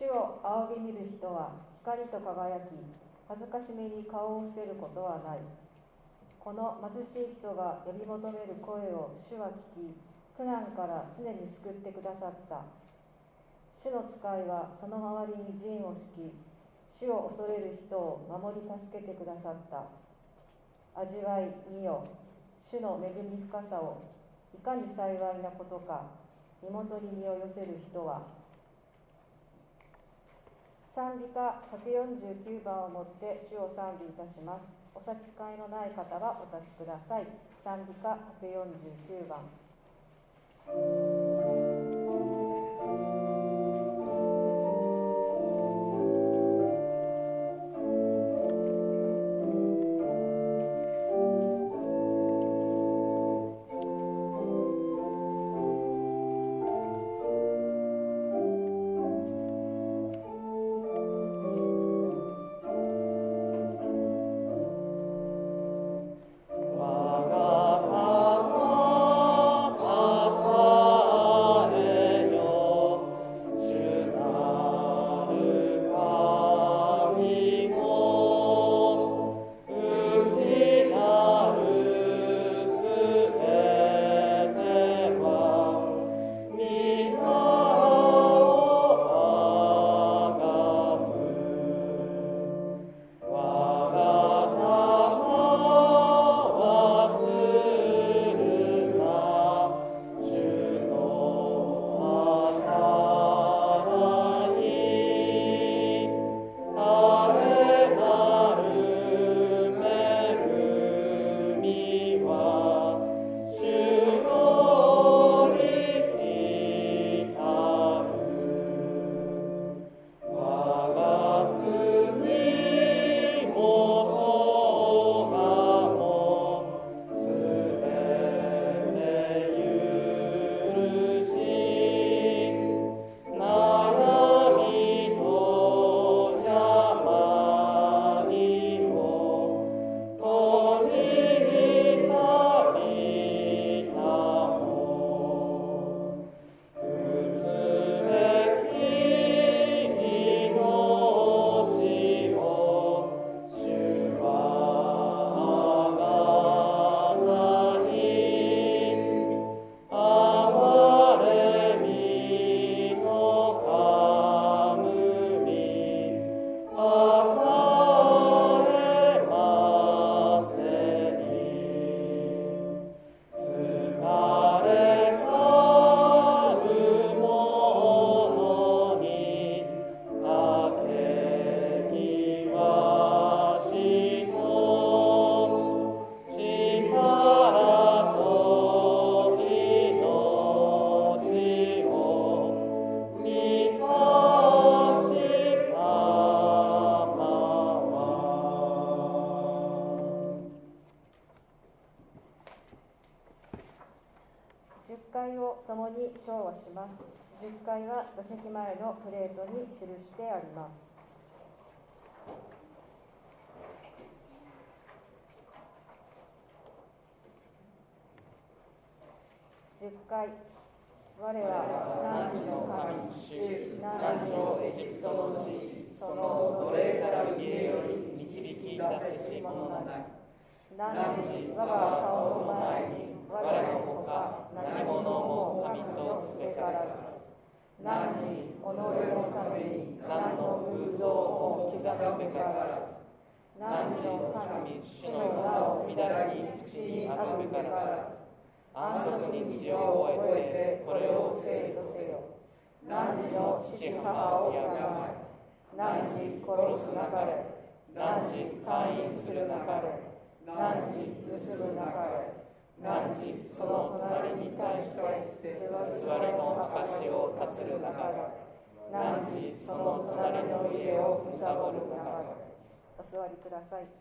主を仰ぎ見る人は光と輝き、恥ずかしめに顔を伏せることはない。この貧しい人が呼び求める声を主は聞き、苦難から常に救ってくださった。主の使いはその周りに陣を敷き、主を恐れる人を守り助けてくださった。味わい見よ、主の恵み深さを、いかに幸いなことか。身元に身を寄せる人は。賛美歌149番をもって主を賛美いたします。お差し支えのない方はお立ちください。賛美歌149番。10回を共に唱和します。10回は座席前のプレートに記してあります。10回。我は汝の神主、汝をエジプトの地、その奴隷たる家より導き出せし者なり。汝我が顔の前に我のほか何者も神とつけからず。汝己のために何の偶像を刻むべからず。汝の神主の名をみだり口にあぐべからず。安息日を覚えてこれを聖とせよ。汝の父母を敬い、汝殺すなかれ、汝姦淫するなかれ、汝盗むなかれ、汝その隣に対して偽りの証を立つるなかれ、汝その隣の家を貪るなかれ。お座りください。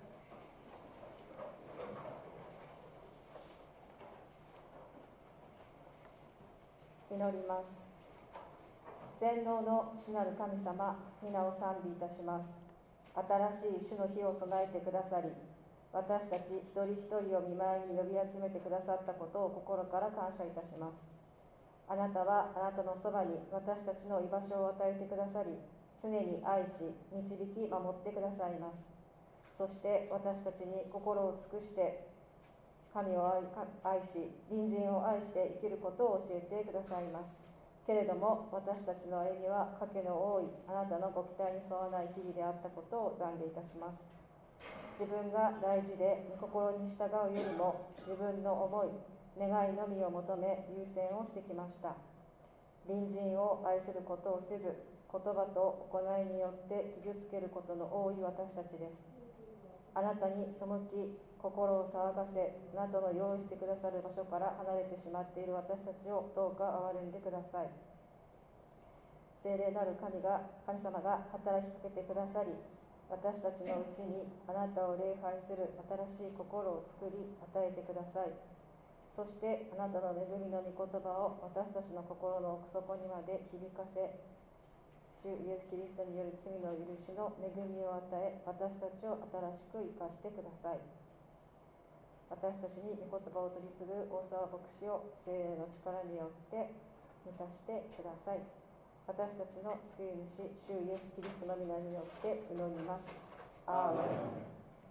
祈ります。全能の主なる神様、皆を賛美いたします。新しい主の日を備えてくださり、私たち一人一人を御前に呼び集めてくださったことを心から感謝いたします。 あなたはあなたのそばに私たちの居場所を与えてくださり、常に愛し、導き、守ってくださいます。そして私たちに心を尽くして神を愛し、隣人を愛して生きることを教えてくださいます。けれども私たちの歩みは賭けの多いあなたのご期待に沿わない日々であったことを懺悔いたします。自分が大事で御心に従うよりも自分の思い、願いのみを求め優先をしてきました。隣人を愛することをせず、言葉と行いによって傷つけることの多い私たちです。あなたに背き、心を騒がせ、あなたの用意してくださる場所から離れてしまっている私たちをどうか憐れんでください。聖霊なる神様が働きかけてくださり、私たちのうちにあなたを礼拝する新しい心を作り与えてください。そしてあなたの恵みの御言葉を私たちの心の奥底にまで響かせ、主イエス・キリストによる罪の許しの恵みを与え、私たちを新しく生かしてください。私たちに御言葉を取り次ぐ大沢牧師を聖霊の力によって満たしてください。私たちの救い主、主イエス・キリストの皆によって祈ります。アーメン。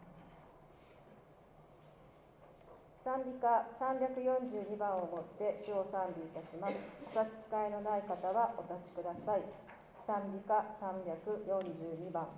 賛美歌342番をもって主を賛美いたします。お差し支えのない方はお立ちください。賛美歌342番。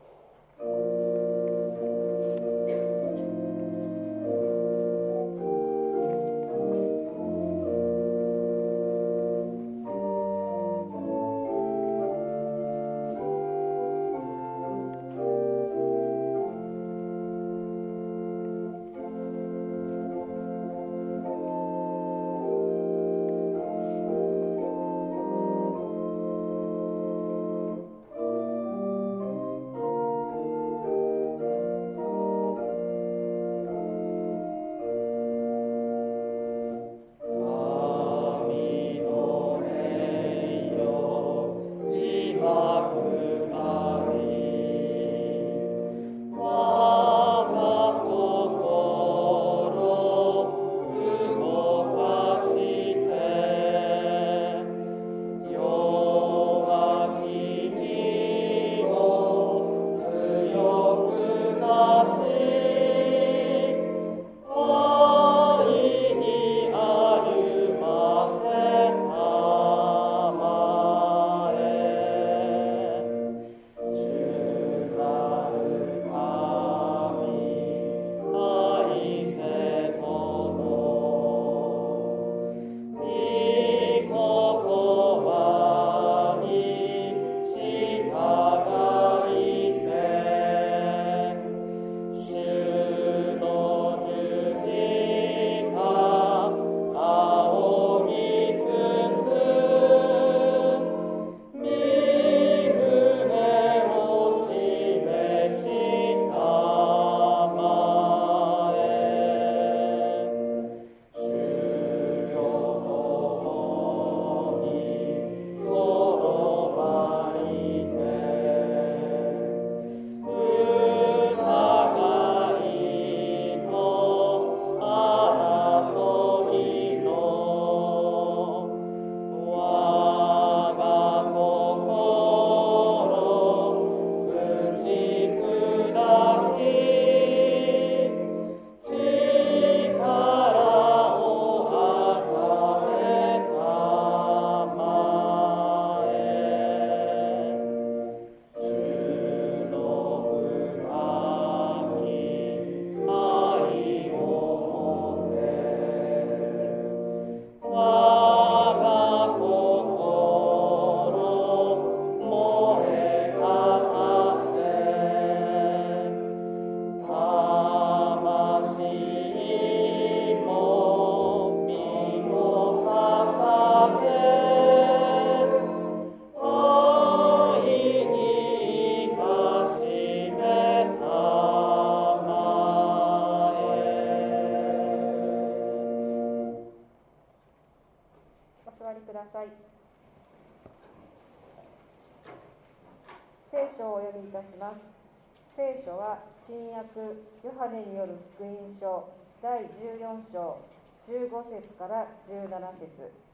聖書をお読みいたします。聖書は新約ヨハネによる福音書第14章15節から17節、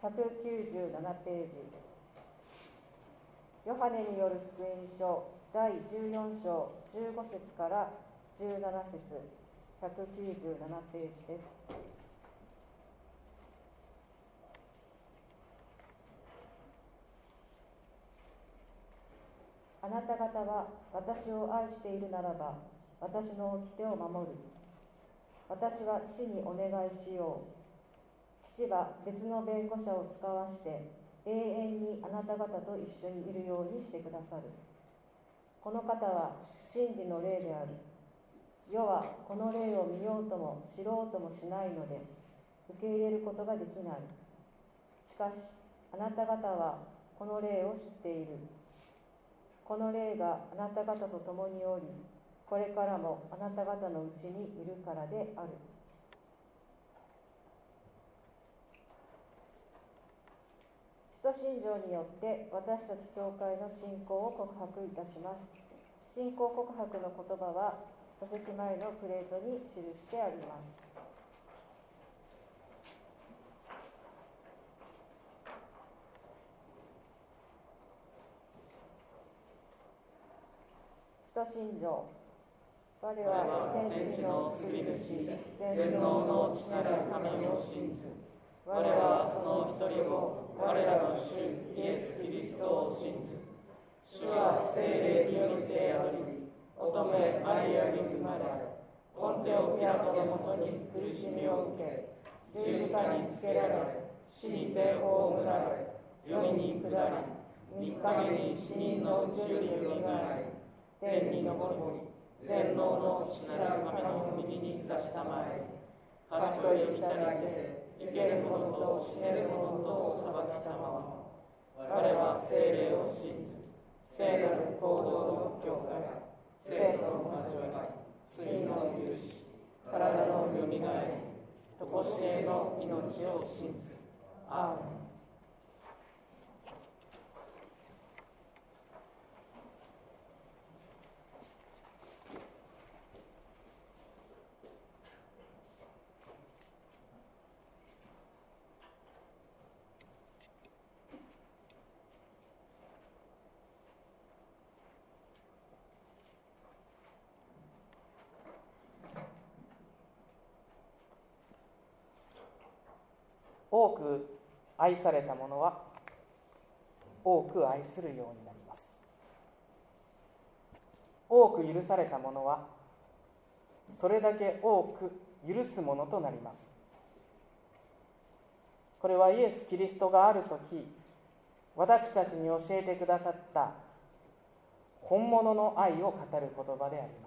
197ページ。ヨハネによる福音書第14章15節から17節、197ページです。あなた方は私を愛しているならば、私の掟を守る。私は父にお願いしよう。父は別の弁護者を使わして永遠にあなた方と一緒にいるようにしてくださる。この方は真理の霊である。世はこの霊を見ようとも知ろうともしないので受け入れることができない。しかしあなた方はこの霊を知っている。この霊があなた方と共におり、これからもあなた方のうちにいるからである。使徒信条によって私たち教会の信仰を告白いたします。信仰告白の言葉は座席前のプレートに記してあります。使徒信条。我は天地の救い主、全能の父なる神を信ず。我はその一人を、我らの主イエス・キリストを信ず。主は聖霊によりて宿り、乙女マリアに生まれ、ポンテオ・ピラトのもとに苦しみを受け、十字架につけられ、死にて葬られ、世に下り、3日目に死人のうちよりよみがえり、天に昇り、全能の父なる神の右に座したまえ、賢い来たりて、生ける者と死ねる者とを裁きたまま、我は聖霊を信ず、聖なる行動の教会、聖徒の交わり、罪の許し、体のよみがえり、とこしえの命を信ず。アーメン。 多く愛された者は多く愛するようになります。多く許された者はそれだけ多く許すものとなります。これはイエス・キリストがあるとき私たちに教えてくださった本物の愛を語る言葉であります。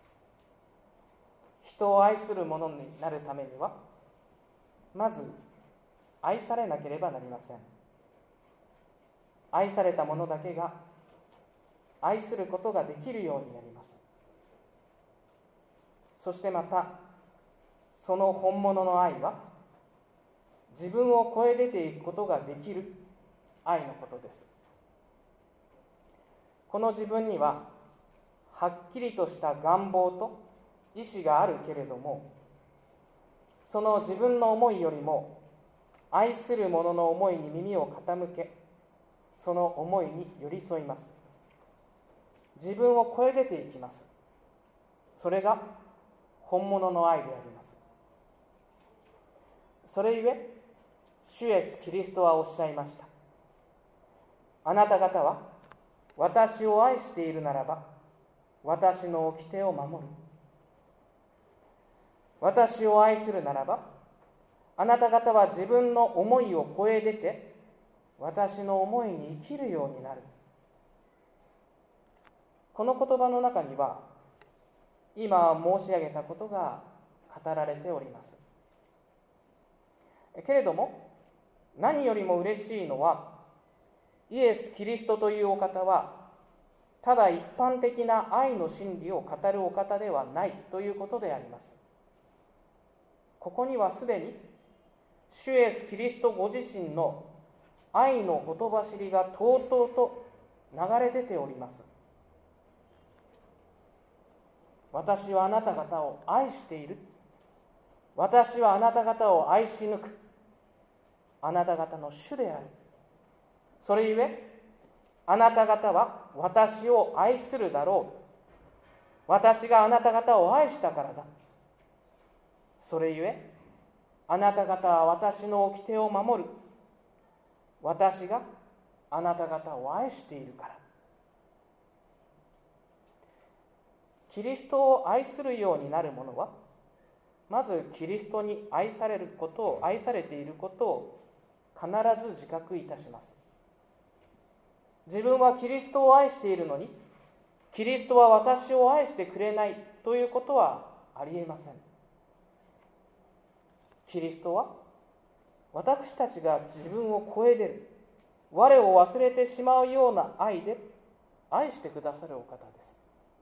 人を愛する者になるためにはまず愛されなければなりません。愛された者だけが愛することができるようになります。そしてまたその本物の愛は自分を超え出ていくことができる愛のことです。この自分にははっきりとした願望と意志があるけれども、その自分の思いよりも愛する者の思いに耳を傾け、その思いに寄り添います。自分を超え出ていきます。それが本物の愛であります。それゆえ主イエスキリストはおっしゃいました。あなた方は私を愛しているならば私の掟を守る。私を愛するならばあなた方は自分の思いを超え出て私の思いに生きるようになる。この言葉の中には今申し上げたことが語られております。けれども何よりも嬉しいのはイエス・キリストというお方はただ一般的な愛の真理を語るお方ではないということであります。ここにはすでに主イエス・キリストご自身の愛のほとばしりがとうとうと流れ出ております。私はあなた方を愛している。私はあなた方を愛し抜く。 あなた方の主である。それゆえあなた方は私を愛するだろう。私があなた方を愛したからだ。それゆえあなた方は私の掟を守る。私があなた方を愛しているから。キリストを愛するようになる者は、まずキリストに愛されていることを必ず自覚いたします。自分はキリストを愛しているのに、キリストは私を愛してくれないということはありえません。キリストは私たちが自分を超え出る、我を忘れてしまうような愛で愛してくださるお方です。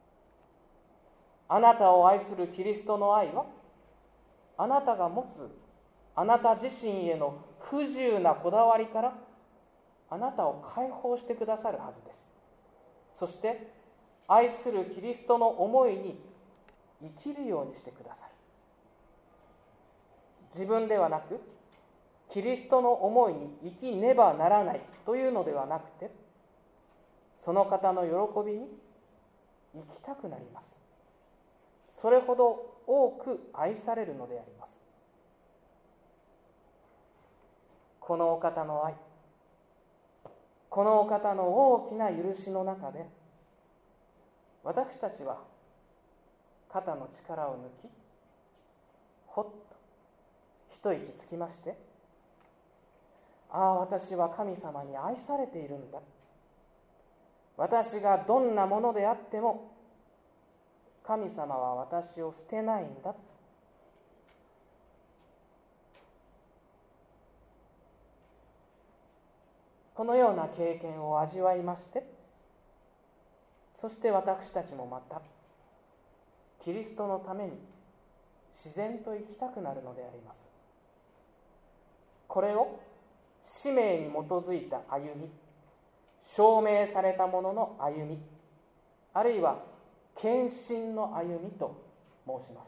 あなたを愛するキリストの愛は、あなたが持つあなた自身への不自由なこだわりからあなたを解放してくださるはずです。そして愛するキリストの思いに生きるようにしてくださる。自分ではなくキリストの思いに生きねばならないというのではなくて、その方の喜びに生きたくなります。それほど多く愛されるのであります。このお方の愛、このお方の大きな許しの中で、私たちは肩の力を抜き、ほっと一息つきまして、ああ、私は神様に愛されているんだ。私がどんなものであっても神様は私を捨てないんだ。このような経験を味わいまして、そして私たちもまたキリストのために自然と生きたくなるのであります。これを使命に基づいた歩み、証明されたものの歩み、あるいは献身の歩みと申します。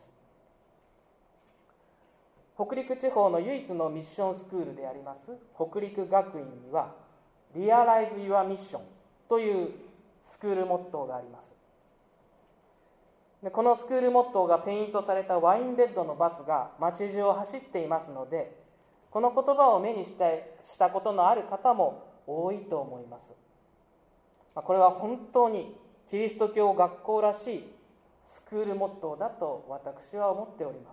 北陸地方の唯一のミッションスクールであります北陸学院にはリアライズ・ユア・ミッションというスクールモットーがあります。でこのスクールモットーがペイントされたワインレッドのバスが街中を走っていますので、この言葉を目にしたことのある方も多いと思います。これは本当にキリスト教学校らしいスクールモットーだと私は思っております。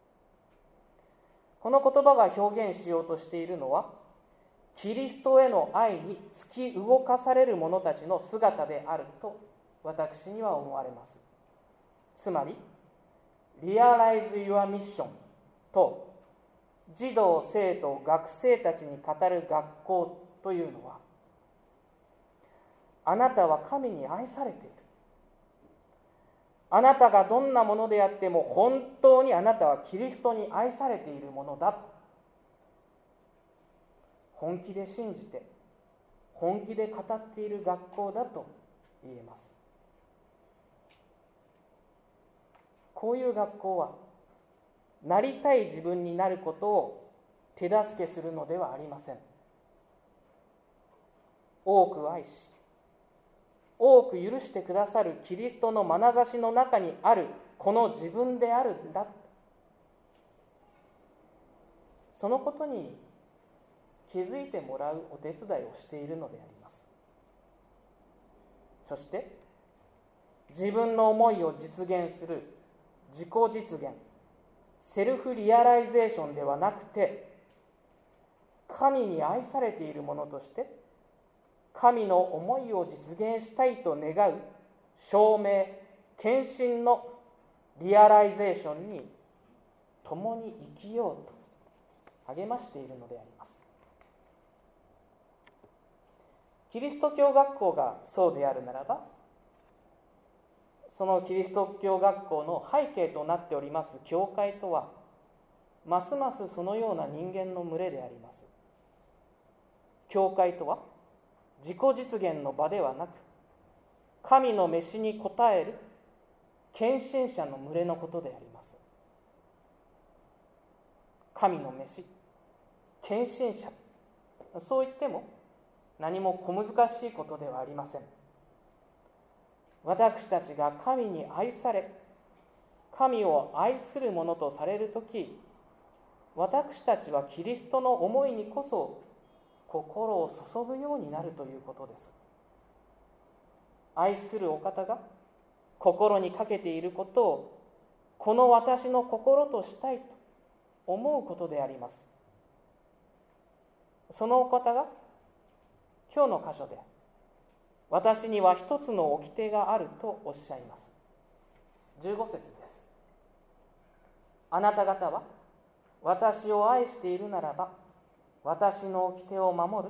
この言葉が表現しようとしているのは、キリストへの愛に突き動かされる者たちの姿であると私には思われます。つまり、Realize Your Mission と児童生徒学生たちに語る学校というのは、あなたは神に愛されている。あなたがどんなものであっても本当にあなたはキリストに愛されているものだと本気で信じて、本気で語っている学校だと言えます。こういう学校はなりたい自分になることを手助けするのではありません。多く愛し、多く許してくださるキリストの眼差しの中にあるこの自分であるんだ、そのことに気づいてもらうお手伝いをしているのであります。そして自分の思いを実現する自己実現、セルフリアライゼーションではなくて、神に愛されているものとして神の思いを実現したいと願う証明、献身のリアライゼーションに共に生きようと励ましているのであります。キリスト教学校がそうであるならば、そのキリスト教学校の背景となっております教会とは、ますますそのような人間の群れであります。教会とは自己実現の場ではなく、神の召しに応える献身者の群れのことであります。神の召し、献身者、 そう言っても何も小難しいことではありません。私たちが神に愛され、神を愛するものとされるとき、私たちはキリストの思いにこそ心を注ぐようになるということです。愛するお方が心にかけていることをこの私の心としたいと思うことであります。そのお方が今日の箇所で、私には一つの掟があるとおっしゃいます。15節です。あなた方は私を愛しているならば私の掟を守る。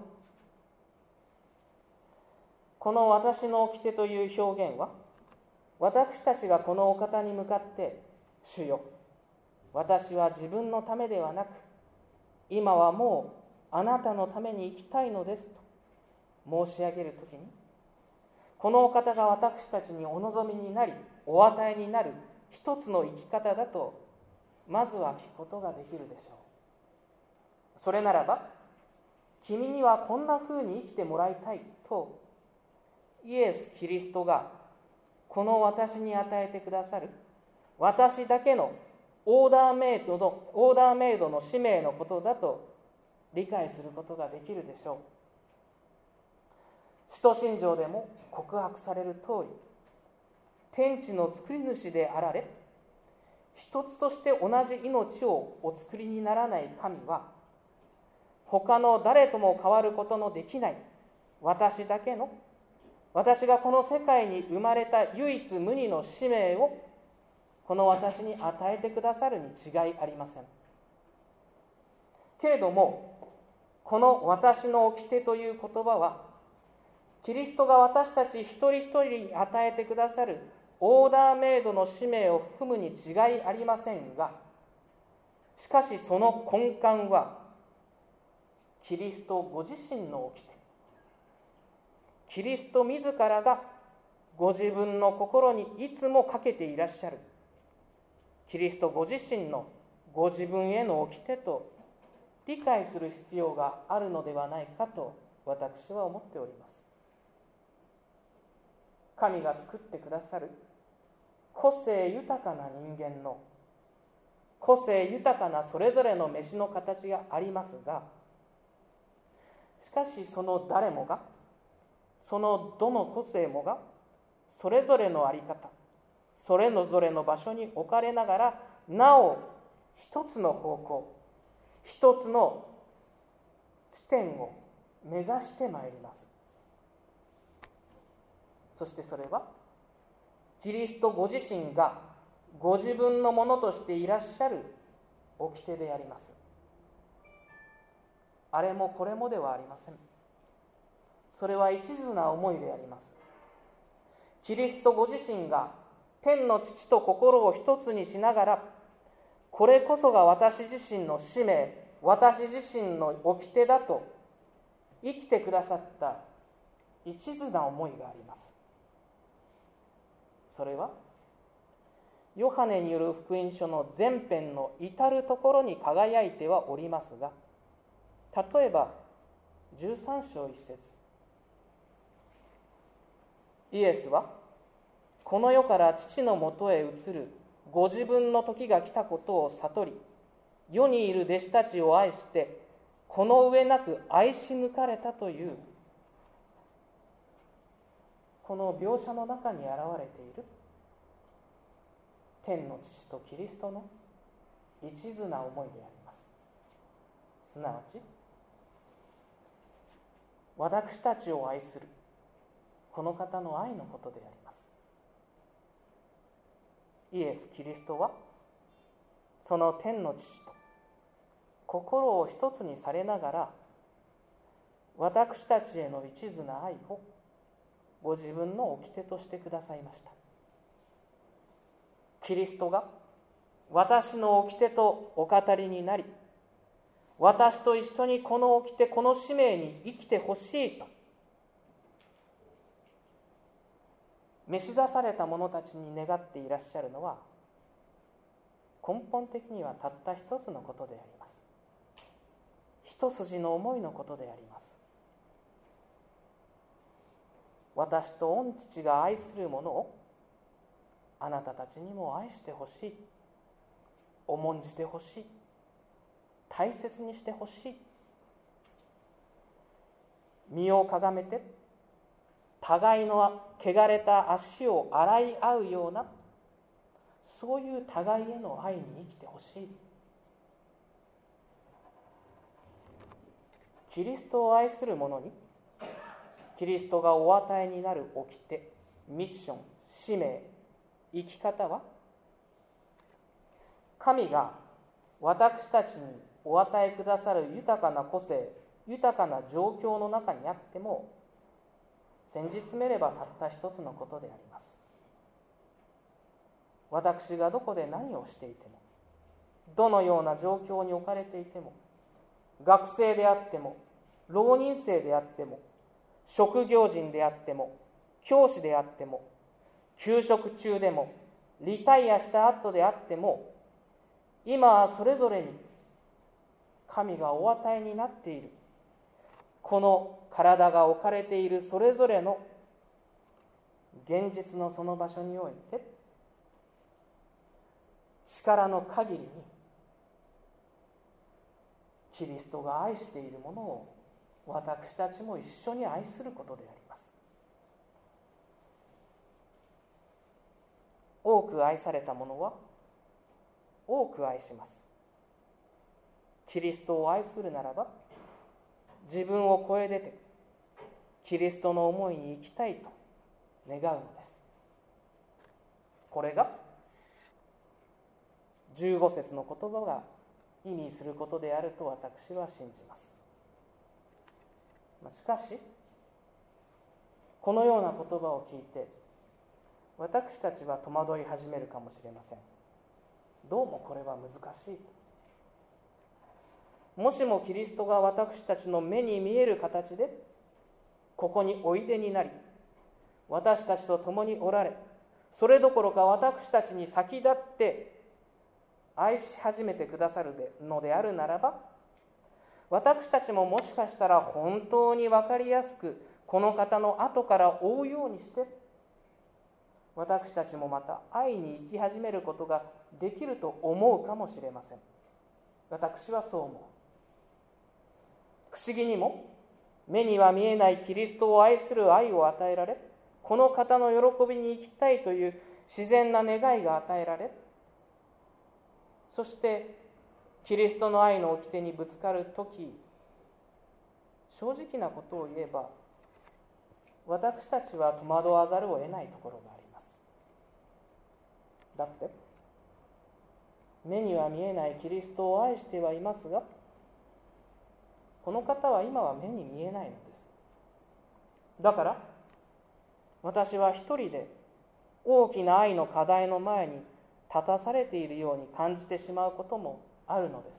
この私の掟という表現は、私たちがこのお方に向かって、主よ、私は自分のためではなく、今はもうあなたのために生きたいのですと申し上げるときに、このお方が私たちにお望みになり、お与えになる一つの生き方だと、まずは聞くことができるでしょう。それならば、君にはこんな風に生きてもらいたいと、イエス・キリストがこの私に与えてくださる、私だけのオーダーメイドの使命のことだと理解することができるでしょう。使徒信条でも告白される通り、天地の作り主であられ、一つとして同じ命をお作りにならない神は、他の誰とも変わることのできない私だけの、私がこの世界に生まれた唯一無二の使命をこの私に与えてくださるに違いありません。けれども、この私の掟という言葉は、キリストが私たち一人一人に与えてくださるオーダーメイドの使命を含むに違いありませんが、しかしその根幹はキリストご自身の掟、キリスト自らがご自分の心にいつもかけていらっしゃるキリストご自身のご自分への掟と理解する必要があるのではないかと私は思っております。神が作ってくださる個性豊かな人間の個性豊かなそれぞれの飯の形がありますが、しかしその誰もが、そのどの個性もがそれぞれの在り方、それぞれの場所に置かれながら、なお一つの方向、一つの地点を目指してまいります。そしてそれはキリストご自身がご自分のものとしていらっしゃる掟であります。あれもこれもではありません。それは一途な思いであります。キリストご自身が天の父と心を一つにしながら、これこそが私自身の使命、私自身の掟だと生きてくださった一途な思いがあります。それはヨハネによる福音書の全編の至るところに輝いてはおりますが、例えば13章1節、イエスはこの世から父のもとへ移るご自分の時が来たことを悟り、世にいる弟子たちを愛してこの上なく愛し抜かれたという、この描写の中に現れている天の父とキリストの一途な思いであります。すなわち私たちを愛するこの方の愛のことであります。イエス・キリストはその天の父と心を一つにされながら、私たちへの一途な愛をご自分の掟としてくださいました。キリストが私の掟とお語りになり、私と一緒にこの掟、この使命に生きてほしいと召し出された者たちに願っていらっしゃるのは、根本的にはたった一つのことであります。一一筋の思いのことであります。私と御父が愛する者をあなたたちにも愛してほしい、重んじてほしい、大切にしてほしい。身をかがめて互いの汚れた足を洗い合うような、そういう互いへの愛に生きてほしい。キリストを愛する者にキリストがお与えになる掟、ミッション、使命、生き方は、神が私たちにお与えくださる豊かな個性、豊かな状況の中にあっても、先日めればたった一つのことであります。私がどこで何をしていても、どのような状況に置かれていても、学生であっても、浪人生であっても、職業人であっても、教師であっても、休職中でも、リタイアした後であっても、今はそれぞれに神がお与えになっている、この体が置かれているそれぞれの現実のその場所において、力の限りにキリストが愛しているものを私たちも一緒に愛することであります。多く愛された者は多く愛します。キリストを愛するならば、自分を超え出てキリストの思いに生きたいと願うのです。これが15節の言葉が意味することであると私は信じます。しかしこのような言葉を聞いて私たちは戸惑い始めるかもしれません。どうもこれは難しい。もしもキリストが私たちの目に見える形でここにおいでになり、私たちと共におられ、それどころか私たちに先立って愛し始めてくださるのであるならば、私たちももしかしたら本当に分かりやすくこの方の後から追うようにして、私たちもまた愛に生き始めることができると思うかもしれません。私はそう思う。不思議にも目には見えないキリストを愛する愛を与えられ、この方の喜びに生きたいという自然な願いが与えられ、そしてキリストの愛の掟にぶつかるとき、正直なことを言えば私たちは戸惑わざるを得ないところがあります。だって目には見えないキリストを愛してはいますが、この方は今は目に見えないのです。だから私は一人で大きな愛の課題の前に立たされているように感じてしまうこともあるのです。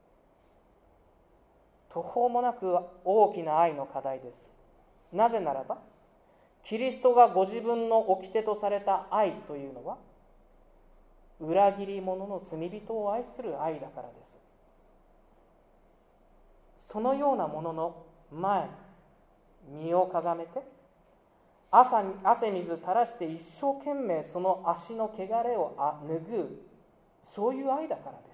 途方もなく大きな愛の課題です。なぜならばキリストがご自分の掟とされた愛というのは、裏切り者の罪人を愛する愛だからです。そのようなものの前に身をかがめて、汗水垂らして一生懸命その足の汚れを拭う、そういう愛だからです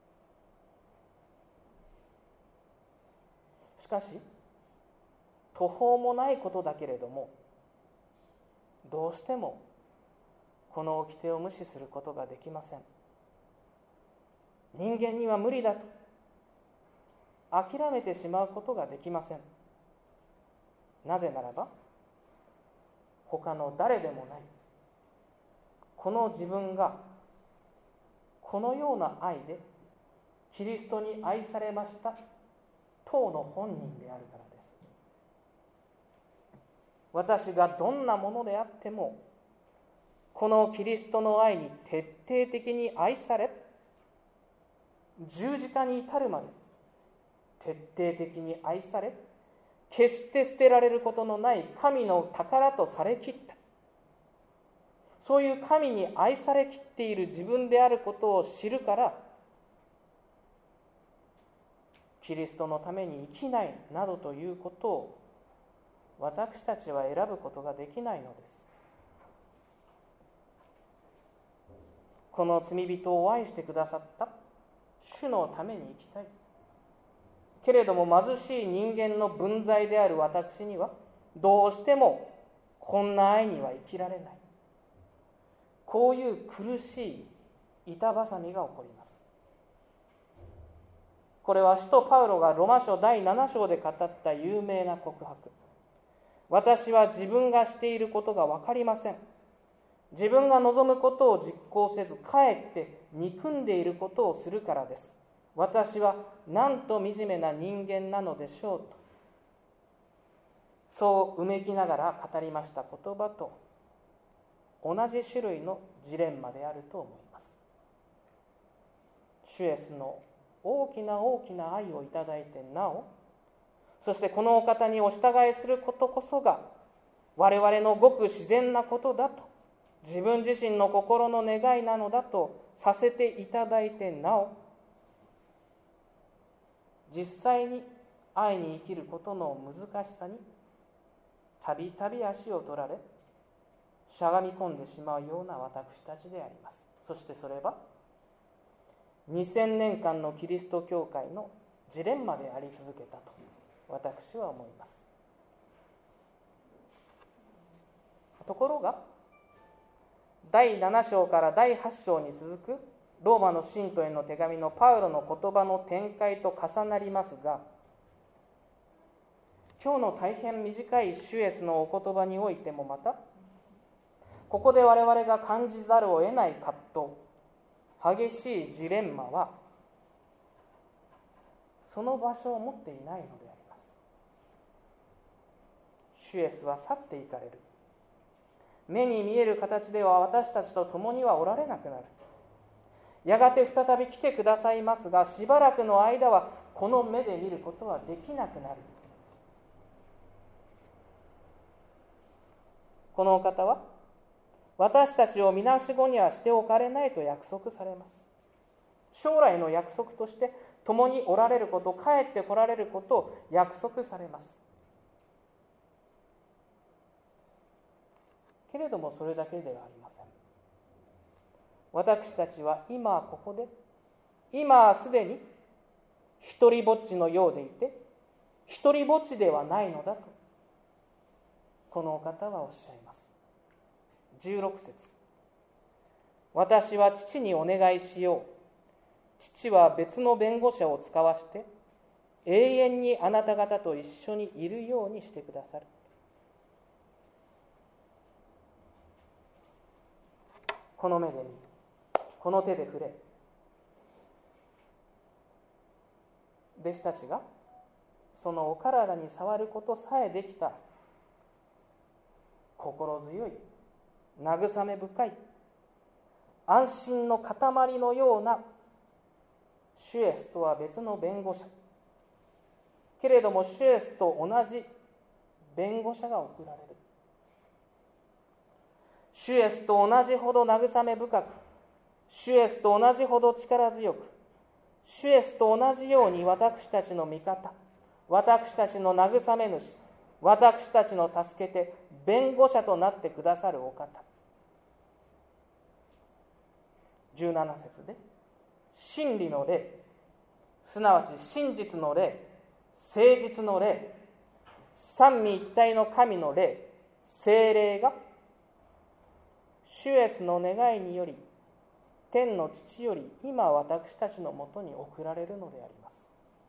。しかし途方もないことだけれども、どうしてもこの掟を無視することができません。人間には無理だと諦めてしまうことができません。なぜならば他の誰でもないこの自分がこのような愛でキリストに愛されました当の本人であるからです。私がどんなものであってもこのキリストの愛に徹底的に愛され、十字架に至るまで徹底的に愛され、決して捨てられることのない神の宝とされきった、そういう神に愛されきっている自分であることを知るから、 キリストのために生きないなどということを私たちは選ぶことができないのです。この罪人を愛してくださった主のために生きたい。けれども貧しい人間の分際である私にはどうしてもこんな愛には生きられない。こういう苦しい板挟みが起こります。これは使徒パウロがロマ書第7章で語った有名な告白。私は自分がしていることが分かりません。自分が望むことを実行せず、かえって憎んでいることをするからです。私はなんと惨めな人間なのでしょうと、そううめきながら語りました言葉と同じ種類のジレンマであると思います。主イエスの大きな大きな愛をいただいてなお、そしてこのお方にお従いすることこそが我々のごく自然なことだと、自分自身の心の願いなのだとさせていただいてなお、実際に愛に生きることの難しさにたびたび足を取られ、しゃがみ込んでしまうような私たちであります。そしてそれは2000年間のキリスト教会のジレンマであり続けたと私は思います。ところが第7章から第8章に続くローマの信徒への手紙のパウロの言葉の展開と重なりますが、今日の大変短い主イエスのお言葉においてもまた、ここで我々が感じざるを得ない葛藤、激しいジレンマはその場所を持っていないのであります。主イエスは去っていかれる。目に見える形では私たちと共にはおられなくなる。やがて再び来てくださいますが、しばらくの間はこの目で見ることはできなくなる。このお方は私たちをみなしごにはしておかれないと約束されます。将来の約束として共におられること、帰って来られることを約束されます。けれどもそれだけではありません。私たちは今ここで、今すでに一りぼっちのようでいて、一りぼっちではないのだとこのお方はおっしゃいます。16節、私は父にお願いしよう。父は別の弁護者を使わして永遠にあなた方と一緒にいるようにしてくださる。この目で見、この手で触れ、弟子たちがそのお体に触ることさえできた心強い、慰め深い、安心の塊のような主イエスとは別の弁護者。けれども主イエスと同じ弁護者が送られる。主イエスと同じほど慰め深く、主イエスと同じほど力強く、主イエスと同じように私たちの味方、私たちの慰め主、私たちの助けて、弁護者となってくださるお方。17節で、真理の霊、すなわち真実の霊、誠実の霊、三位一体の神の霊、聖霊が主イエスの願いにより天の父より今私たちのもとに送られるのであります。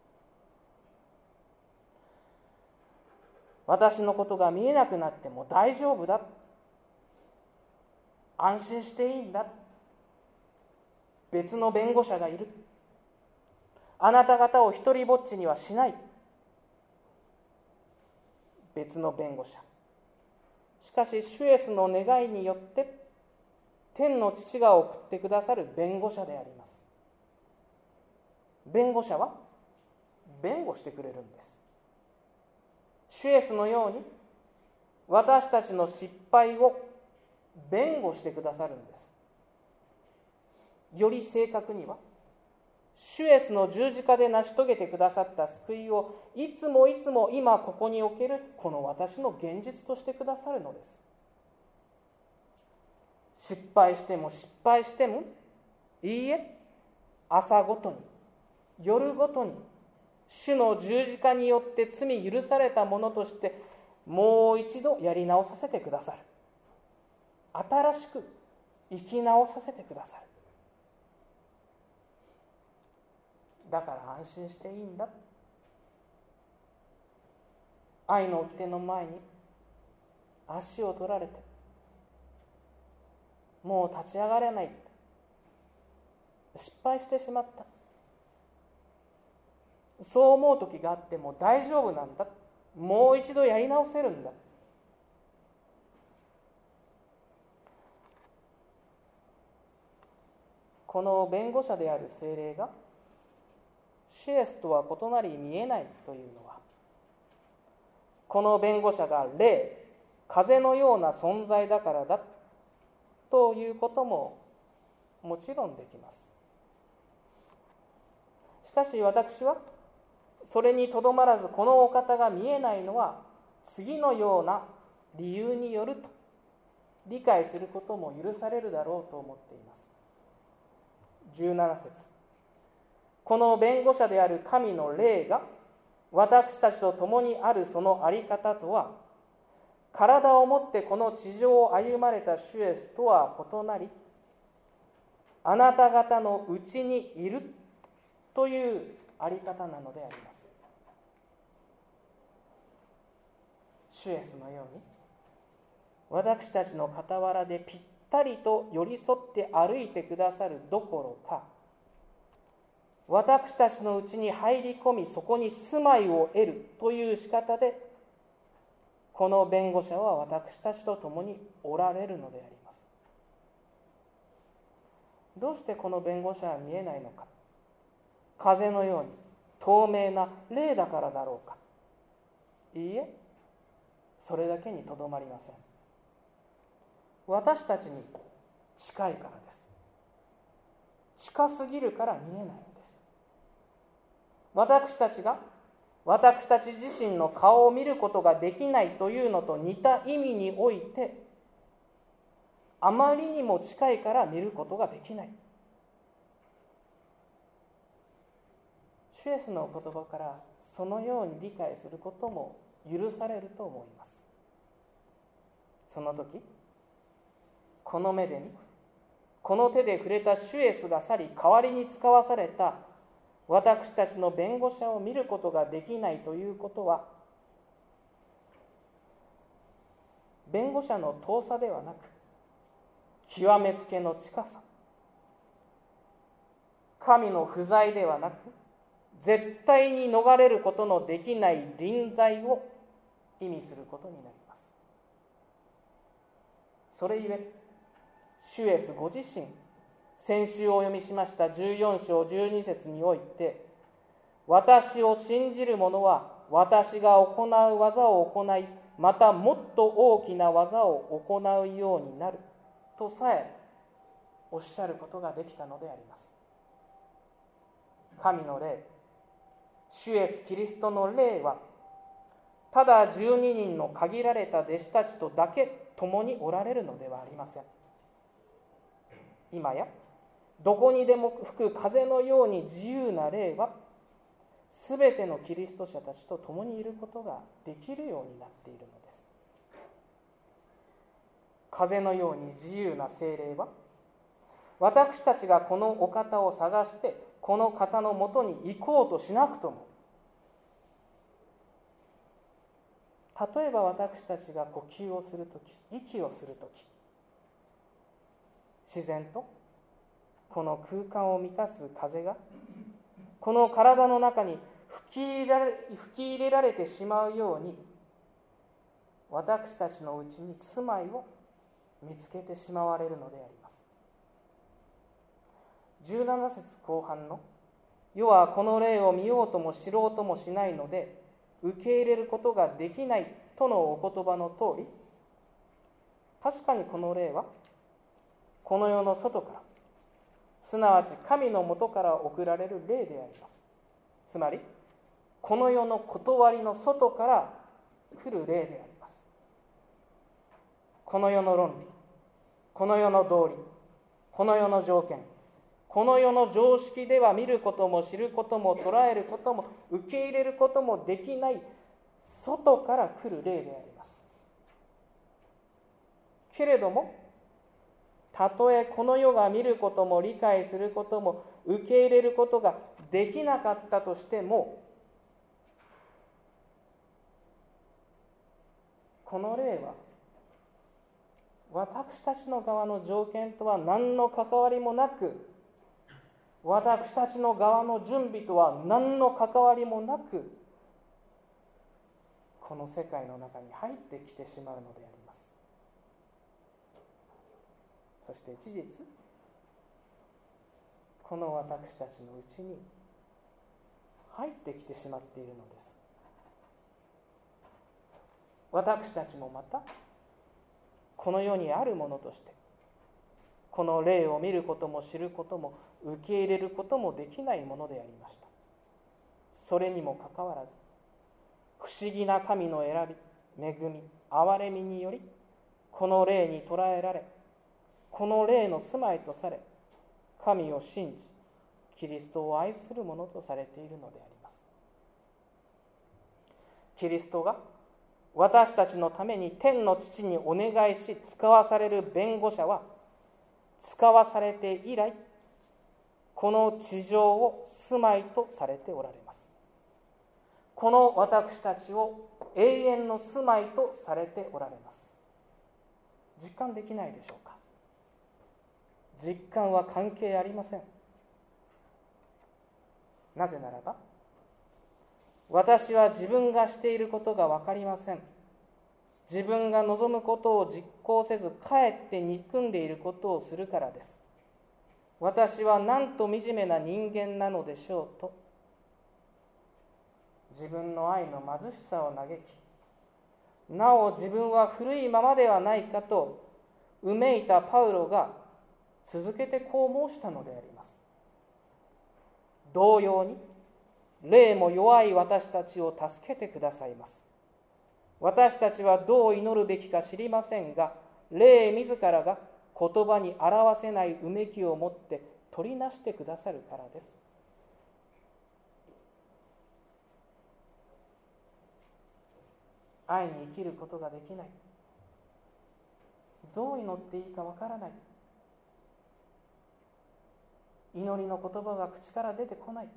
私のことが見えなくなっても大丈夫だ、安心していいんだ、別の弁護者がいる、あなた方を一人ぼっちにはしない、別の弁護者。しかし主イエスの願いによって天の父が送ってくださる弁護者であります。弁護者は弁護してくれるんです。主イエスのように私たちの失敗を弁護してくださるんです。より正確には主イエスの十字架で成し遂げてくださった救いをいつもいつも今ここにおけるこの私の現実としてくださるのです。失敗しても失敗しても、いいえ、朝ごとに夜ごとに主の十字架によって罪許されたものとしてもう一度やり直させてくださる。新しく生き直させてくださる。だから安心していいんだ。愛の掟の前に足を取られてもう立ち上がれない、失敗してしまった、そう思う時があっても大丈夫なんだ、もう一度やり直せるんだ。この弁護者である聖霊が主イエスとは異なり見えないというのは、この弁護者が霊、風のような存在だからだということももちろんできます。しかし私はそれにとどまらず、このお方が見えないのは次のような理由によると理解することも許されるだろうと思っています。17節、この弁護者である神の霊が私たちと共にあるそのあり方とは、体をもってこの地上を歩まれた主イエスとは異なり、あなた方のうちにいるというあり方なのであります。主イエスのように私たちの傍らでぴったりと寄り添って歩いてくださるどころか、私たちのうちに入り込みそこに住まいを得るという仕方で、この弁護者は私たちと共におられるのであります。どうしてこの弁護者は見えないのか。風のように透明な霊だからだろうか。いいえ、それだけにとどまりません。私たちに近いからです。近すぎるから見えないのです。私たちが私たち自身の顔を見ることができないというのと似た意味において、あまりにも近いから見ることができない。主イエスのお言葉からそのように理解することも許されると思います。その時、この目で見、この手で触れた主イエスが去り、代わりに使わされた私たちの弁護者を見ることができないということは、弁護者の遠さではなく、極めつけの近さ、神の不在ではなく、絶対に逃れることのできない臨在を意味することになります。それゆえ、主イエスご自身、先週お読みしました14章12節において、私を信じる者は私が行う技を行い、またもっと大きな技を行うようになるとさえおっしゃることができたのであります。神の霊、主イエスキリストの霊は、ただ12人の限られた弟子たちとだけ共におられるのではありません。今やどこにでも吹く風のように自由な霊は、すべてのキリスト者たちと共にいることができるようになっているのです。風のように自由な聖霊は、私たちがこのお方を探してこの方のもとに行こうとしなくとも、例えば私たちが呼吸をするとき、息をするとき、自然とこの空間を満たす風がこの体の中に吹き入れられてしまうように、私たちのうちに住まいを見つけてしまわれるのであります。17節後半の世はこの霊を見ようとも知ろうともしないので受け入れることができないとのお言葉の通り、確かにこの霊はこの世の外からすなわち神のもとから送られる霊であります。つまりこの世の断りの外から来る霊であります。この世の論理、この世の道理、この世の条件、この世の常識では見ることも知ることも捉えることも受け入れることもできない外から来る霊であります。けれども、たとえこの世が見ることも理解することも受け入れることができなかったとしても、この霊は私たちの側の条件とは何の関わりもなく、私たちの側の準備とは何の関わりもなく、この世界の中に入ってきてしまうのであります。そして事実、この私たちのうちに入ってきてしまっているのです。私たちもまたこの世にあるものとしてこの霊を見ることも知ることも受け入れることもできないものでありました。それにもかかわらず、不思議な神の選び、恵み、憐れみによりこの霊に捉えられ、この霊の住まいとされ、神を信じキリストを愛するものとされているのであります。キリストが私たちのために天の父にお願いし使わされる弁護者は、使わされて以来この地上を住まいとされておられます。この私たちを永遠の住まいとされておられます。実感できないでしょうか。実感は関係ありません。なぜならば、私は自分がしていることが分かりません。自分が望むことを実行せず、かえって憎んでいることをするからです。私はなんと惨めな人間なのでしょうと、自分の愛の貧しさを嘆き、なお自分は古いままではないかとうめいたパウロが続けてこう申したのであります。同様に霊も弱い私たちを助けてくださいます。私たちはどう祈るべきか知りませんが、霊自らが言葉に表せないうめきを持って取りなしてくださるからです。愛に生きることができない、どう祈っていいかわからない、祈りの言葉が口から出てこない、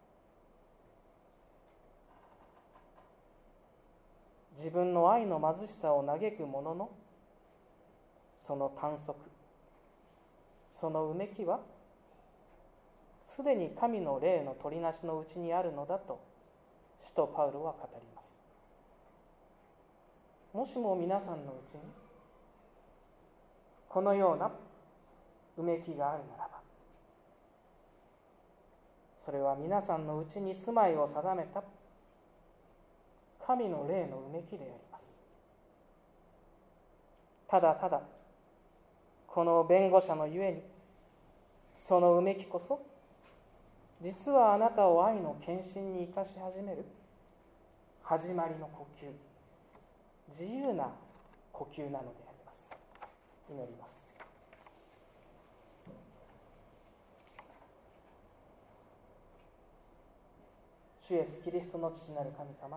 自分の愛の貧しさを嘆くものの、その短足、そのうめきはすでに神の霊の取りなしのうちにあるのだと使徒パウロは語ります。もしも皆さんのうちにこのようなうめきがあるならば、それは皆さんのうちに住まいを定めた神の霊のうめきであります。ただただこの弁護者のゆえに、そのうめきこそ実はあなたを愛の献身に生かし始める始まりの呼吸、自由な呼吸なのであります。祈ります。主イエスキリストの父なる神様、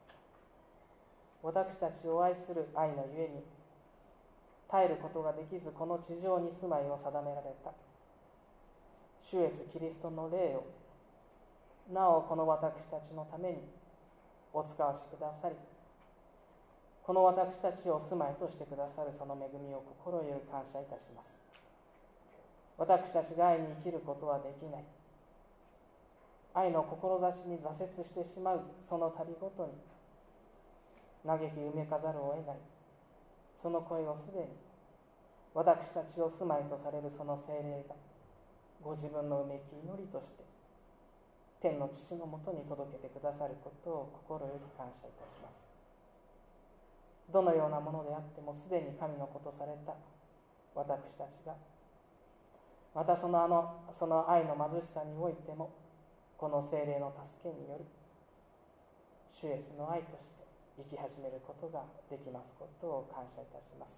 私たちを愛する愛のゆえに耐えることができず、この地上に住まいを定められた主イエスキリストの霊をなおこの私たちのためにお使わしくださり、この私たちを住まいとしてくださるその恵みを心より感謝いたします。私たちが愛に生きることはできない、愛の志に挫折してしまうその度ごとに嘆き埋めかざるを得ない、その声をすでに私たちを住まいとされるその聖霊がご自分のうめき祈りとして天の父のもとに届けてくださることを心より感謝いたします。どのようなものであってもすでに神の子とされた私たちがまたその愛の貧しさにおいても、この聖霊の助けにより主イエスの愛として生き始めることができますことを感謝いたします。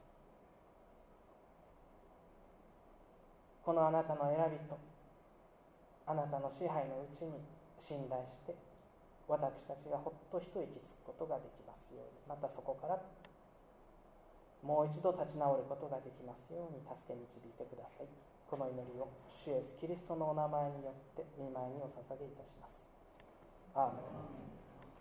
このあなたの選びとあなたの支配のうちに信頼して、私たちがほっと一息つくことができますように、またそこからもう一度立ち直ることができますように助け導いてください。この祈りを主イエスキリストのお名前によって御前にお捧げいたします。アーメン。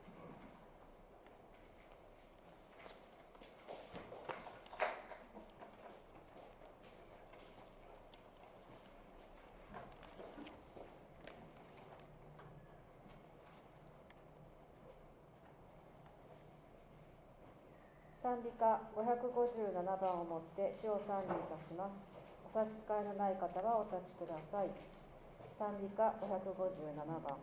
賛美歌557番をもって主を賛美いたします。お差し支えのない方はお立ちください。賛美歌557番。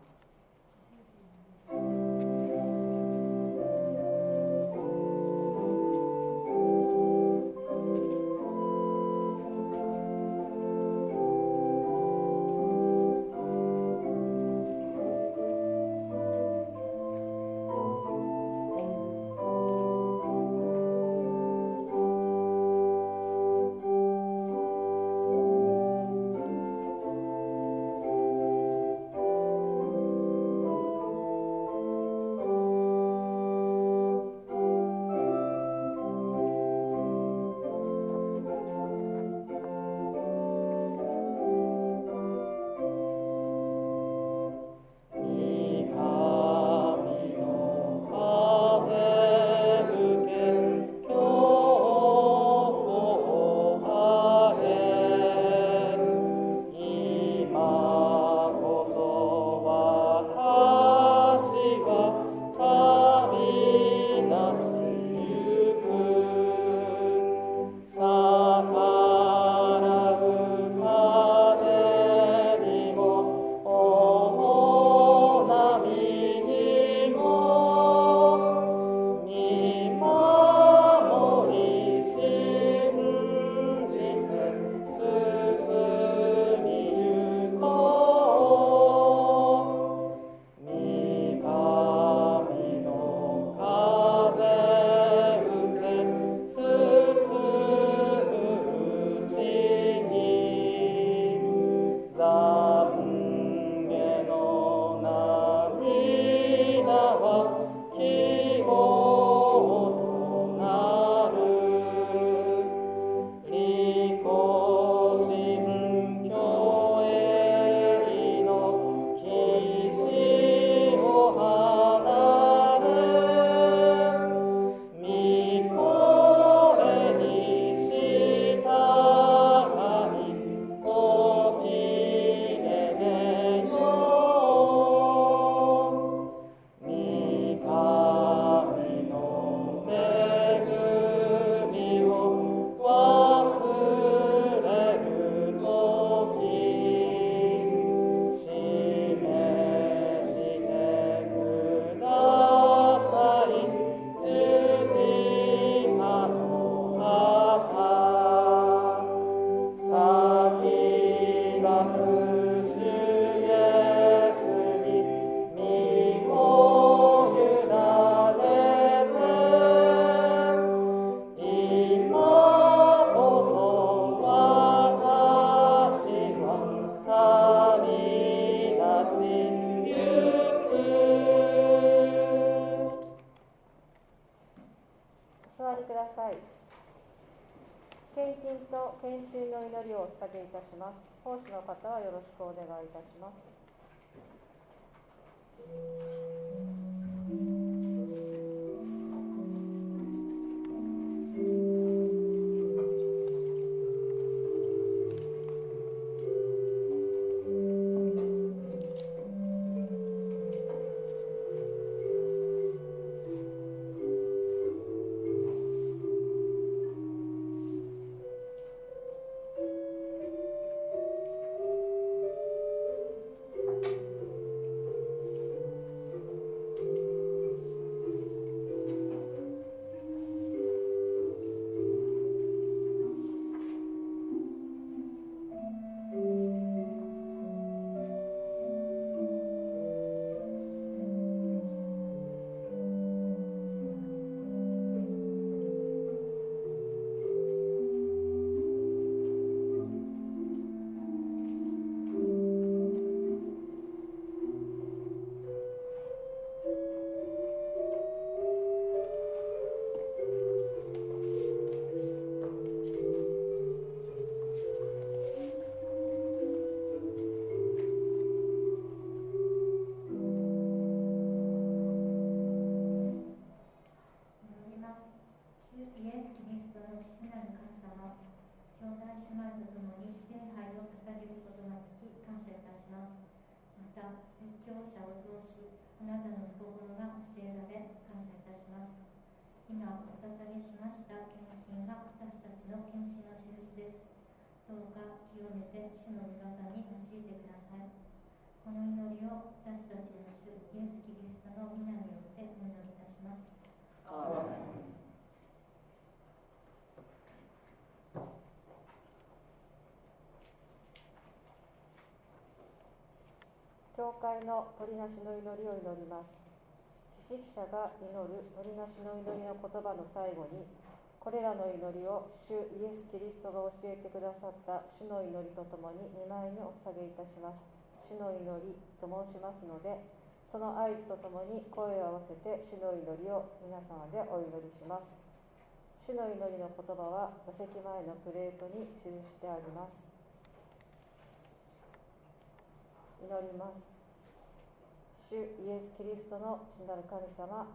献金と献身の祈りをお捧げいたします。奉仕の方はよろしくお願いいたします。 トの父なる神様、兄弟姉妹と共に礼拝を捧げることができ感謝いたします。また説教者を通しあなたの御心が教えられ感謝いたします。今お捧げしました献金は私たちの献身の印です。どうか清めて主の御業に用いてください。この祈りを私たちの主イエス・キリストの皆によってお祈りいたします。アーメン。 教会の取りなしの祈りを祈ります。司祭者が祈る取りなしの祈りの言葉の最後に、これらの祈りを主イエス・キリストが教えてくださった主の祈りとともに御前にお捧げいたします。主の祈りと申しますので、その合図とともに声を合わせて主の祈りを皆様でお祈りします。主の祈りの言葉は座席前のプレートに記してあります。祈ります。主イエス・キリストの父なる神様、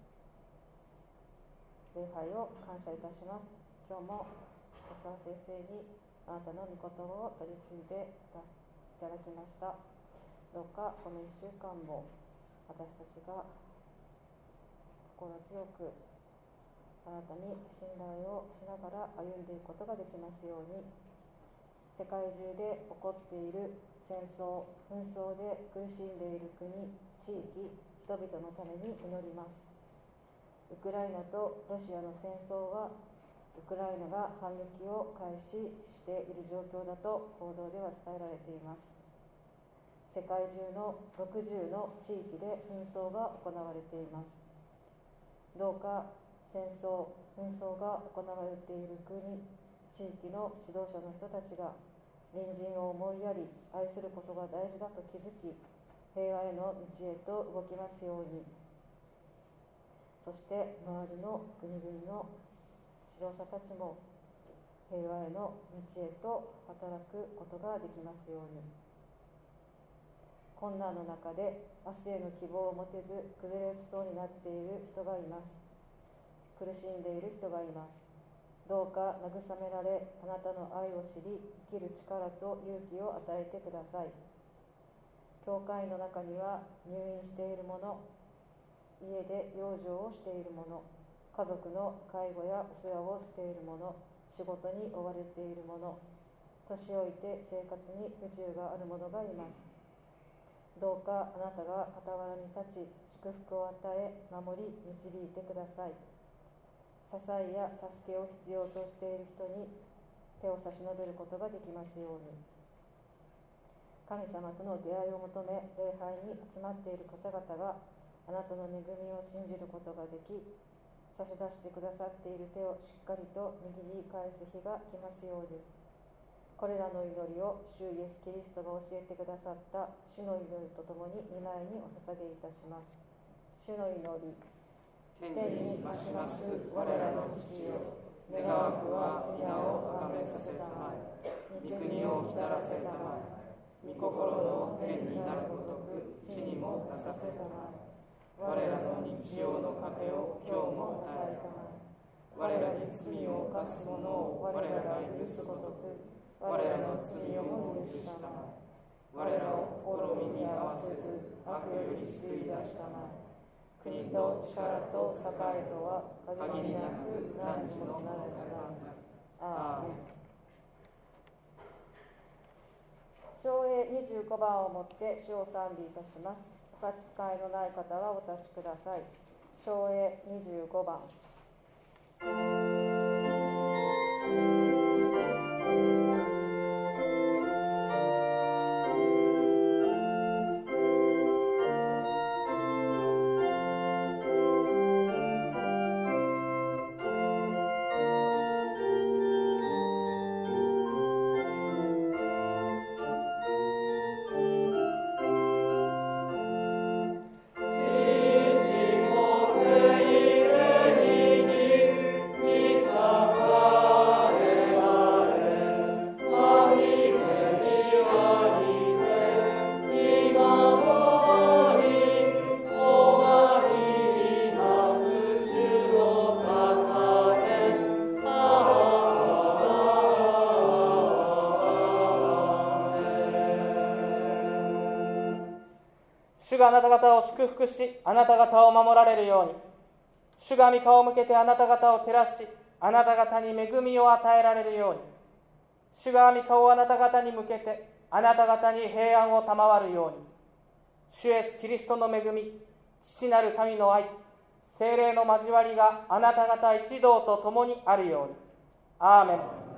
礼拝を感謝いたします。今日も小沢先生にあなたの御言葉を取り次いでいただきました。どうかこの1週間も私たちが心強くあなたに信頼をしながら歩んでいくことができますように。世界中で起こっている戦争、紛争で苦しんでいる国、地域、人々のために祈ります。ウクライナとロシアの戦争は、ウクライナが反撃を開始している状況だと報道では伝えられています。世界中の60の地域で紛争が行われています。どうか戦争、紛争が行われている国、地域の指導者の人たちが隣人を思いやり愛することが大事だと気づき、平和への道へと動きますように。そして周りの国々の指導者たちも平和への道へと働くことができますように。困難の中で明日への希望を持てず崩れそうになっている人がいます。苦しんでいる人がいます。どうか慰められ、あなたの愛を知り、生きる力と勇気を与えてください。教会の中には入院している者、家で養生をしている者、家族の介護やお世話をしている者、仕事に追われている者、年老いて生活に不自由がある者がいます。どうかあなたが傍らに立ち、祝福を与え、守り、導いてください。支えや助けを必要としている人に手を差し伸べることができますように。神様との出会いを求め礼拝に集まっている方々があなたの恵みを信じることができ、差し出してくださっている手をしっかりと握り返す日が来ますように。これらの祈りを主イエス・キリストが教えてくださった主の祈りとともに御前にお捧げいたします。主の祈り。 天に増します我らの父よ、願わくは皆を崇めさせたまえ、御国を来たらせたまえ、御心の天になるごとく地にもなさせたまえ。我らの日曜の糧を今日も与えたまえ。我らに罪を犯す者を我らが許すごとく我らの罪をも許したまえ。我らを試みに合わせず悪より救い出したまえ。国と力と栄とは限りなく何時もなるから。アーメン。 唱詠25番をもって主を賛美いたします。お差し支えのない方はお立ちください。唱詠25番。 「 主があなた方を祝福し、あなた方を守られるように。主が御顔を向けてあなた方を照らし、あなた方に恵みを与えられるように。主が御顔をあなた方に向けて、あなた方に平安を賜るように。主イエスキリストの恵み、父なる神の愛、聖霊の交わりがあなた方一同と共にあるように。アーメン。